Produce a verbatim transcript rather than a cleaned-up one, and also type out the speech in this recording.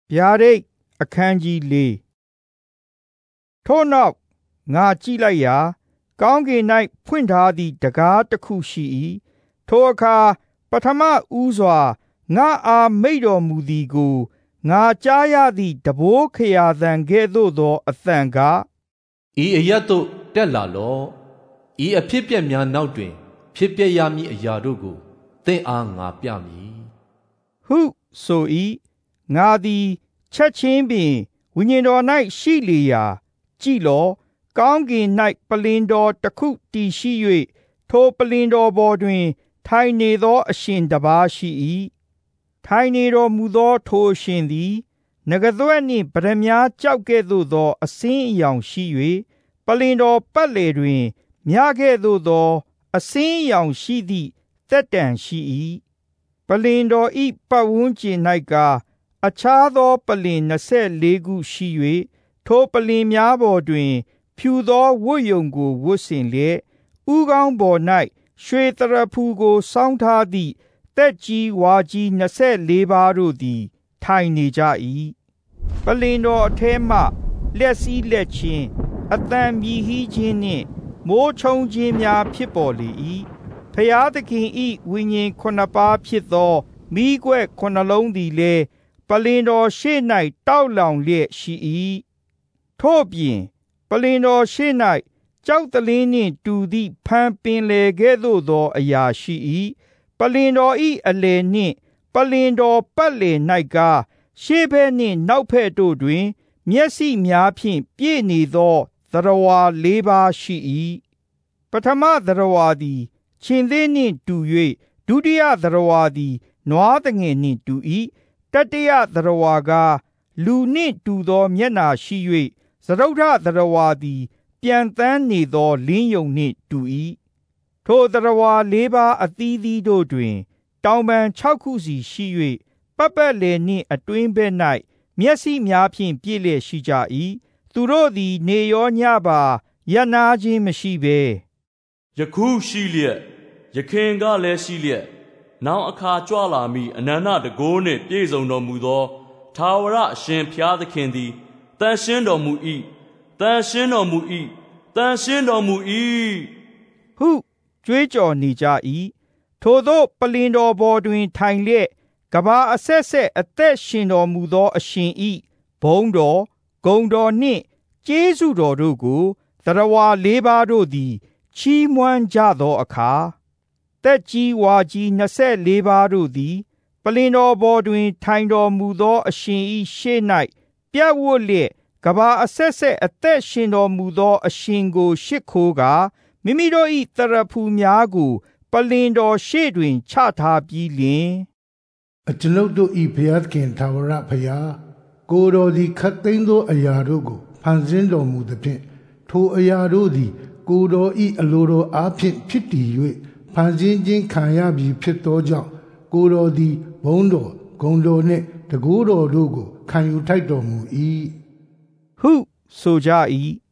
ဗျာဒိတ်အခန်းကြီးလေးထို့နောက်ငါကြည့်လိုက်ရာကောင်းကင်၌ဖွင့်ထားသည့်တံခါးတစ်ခုရှိ၏ထိုအခါပထမဦးစွာငါအားမိန့်တော်မူသည်ကိုငါကြားရသည့်တဘိုးခရာသံကဲ့သို့သောအသံကဤအရပ်သို့တက်လာလော့ဤအဖြစ်ပြက်များနောက်တွင်ဖြစ်ပျက်ရမည့်အရာတို့ကိုသင်အားငါပြမည်ဟုဆို၏ငါသည်ချက်ချင်းပင်ဝိညာဉ်တော်၌ရှိလေရာကြည်လောကောင်းကင်၌ပလင်တော်တစ်ခုတည်ရှိ၍ထိုပလင်တော်ပေါ်တွင်ထိုင်နေသောအရှင်တစ်ပါးရှိ၏ထိုင်နေတော်မူသောထိုအရှင်သည်နဂသွက်နှင့်ပတ္တမြားကြောက်ကဲ့သို့သောအစင်းအရောင်ရှိ၍ပလင်တော်ပတ်လည်တွင်မြကဲ့သို့သောအစင်းအရောင်ရှိသည့်သက်တံရှိ၏ပလင်တော်ဤပတ်ဝန်းကျင်၌ကအခြားသောပလင်နှစ်ဆယ်လေးခုရှိ၍ထိုပလင်များပေါ်တွင်ဖြူသောဝတ်ယုံကိုဝတ်ဆင်လျက်ဥကောင်းပေါ်၌ရွှေသရဖူကိုဆောင်းထားသည့်သက်ကြီးဝါကြီးနှစ်ဆယ်လေးပါးတို့သည်ထိုင်နေကြ၏ပလင်တော်အထဲမှလက်စည်းလက်ချင်းအသံမြည်ဟီးခြင်းနှင့်မိုးချုံခြင်းများဖြစ်ပေါ်လေ၏ဖျားသခင်ဤဝိညာဉ်ခုနှစ်ပါးဖြစ်သောမိခွက်ခုနှစ်လုံးသည်လည်းပလင်တော်ရှေ့၌တောက်လောင်လျက်ရှိ၏ထို့ပြင်ပလင်တော်ရှေ့၌ကြောက်တလင်းနှင့်တူသည့်ဖန်ပင်လေကဲ့သို့သောအရာရှိ၏ပလင်တော်ဤအလယ်နှင့်ပလင်တော်ပတ်လည်၌ကရှေ့ဘက်နှင့်နောက်ဘက်တို့တွင်မျက်စိများဖြင့်ပြည့်နေသောသရဝါလေးပါးရှိ၏ပထမသရဝါသည်ခြင်သေးနှင့်တူ၍ဒုတိယသရဝါသည်နွားသငယ်နှင့်တူ၏တတိယသရဝါကလူနှင့်တူသောမျက်နှာရှိ၍စတုတ္ထသရဝါသည်ပြန်သန်းနေသောလင်းယုံနှင့်တူ၏ထိုသရဝါလေးပါးအသီးသီးတို့တွင်တောင်ပန်ခြောက်ခုစီရှိ၍ပတ်ပတ်လည်နှင့်အတွင်းဘက်၌မျက်စိများဖြင့်ပြည့်လျက်ရှိကြ၏သူတို့သည်နေရောညပါရပ်နာခြင်းမရှိဘဲယခုရှိလျက်ယခင်ကလည်းရှိလျက်နောက်အခါကြွလာမည့်အနန္တတန်ခိုးနှင့်ပြည့်စုံတော်မူသောထာဝရအရှင်ဘုရားသခင်သည်တန်ရှင်းတော်မူ၏တန်ရှင်းတော်မူ၏တန်ရှင်းတော်မူ၏ဟုကြွေးကြော်နေကြ၏ထိုသို့ပလင်တော်ပေါ်တွင်ထိုင်လျက်ကဘာအဆက်ဆက်အသက်ရှင်တော်မူသောအရှင်ဤဘုန်းတော်ဂုဏ်တော်နှင့်ကျေးဇူးတော်တို့ကိုသရဝါလေးပါးတို့သည်ချီးမွမ်းကြသောအခါသက်ကြီးဝါကြီးနှစ်ဆယ်လေးပါးတို့သည်ပလင်တော်ပေါ်တွင်ထိုင်တော်မူသောအရှင်ဤရှေ့၌ပြပ်ဝတ်လျက်ကဘာအဆက်ဆက်အသက်ရှင်တော်မူသောအရှင်ကိုရှစ်ခိုးကာမိမိတို့၏သရဖူများကိုပလင်တော်ရှေ့တွင်ချထားပြီးလျှင်အကျွန်ုပ်တို့၏ဘုရားသခင်ထာဝရဘုရားကိုယ်တော်သည်ခတ်သိမ်းသောအရာတို့ကိုဖန်ဆင်းတော်မူသဖြင့်ထိုအရာတို့သည်ကိုယ်တော်၏အလိုတော်အားဖြင့်ဖြစ်တည်၍ဖန်ဆင်းခြင်းခံရပြီဖြစ်သောကြောင့်ကိုယ်တော်သည်ဘုန်းတော်ဂုဏ်တော်နှင့်တန်ခိုးတော်တို့ကိုခံယူထိုက်တော်မူ၏ဟုဆိုကြ၏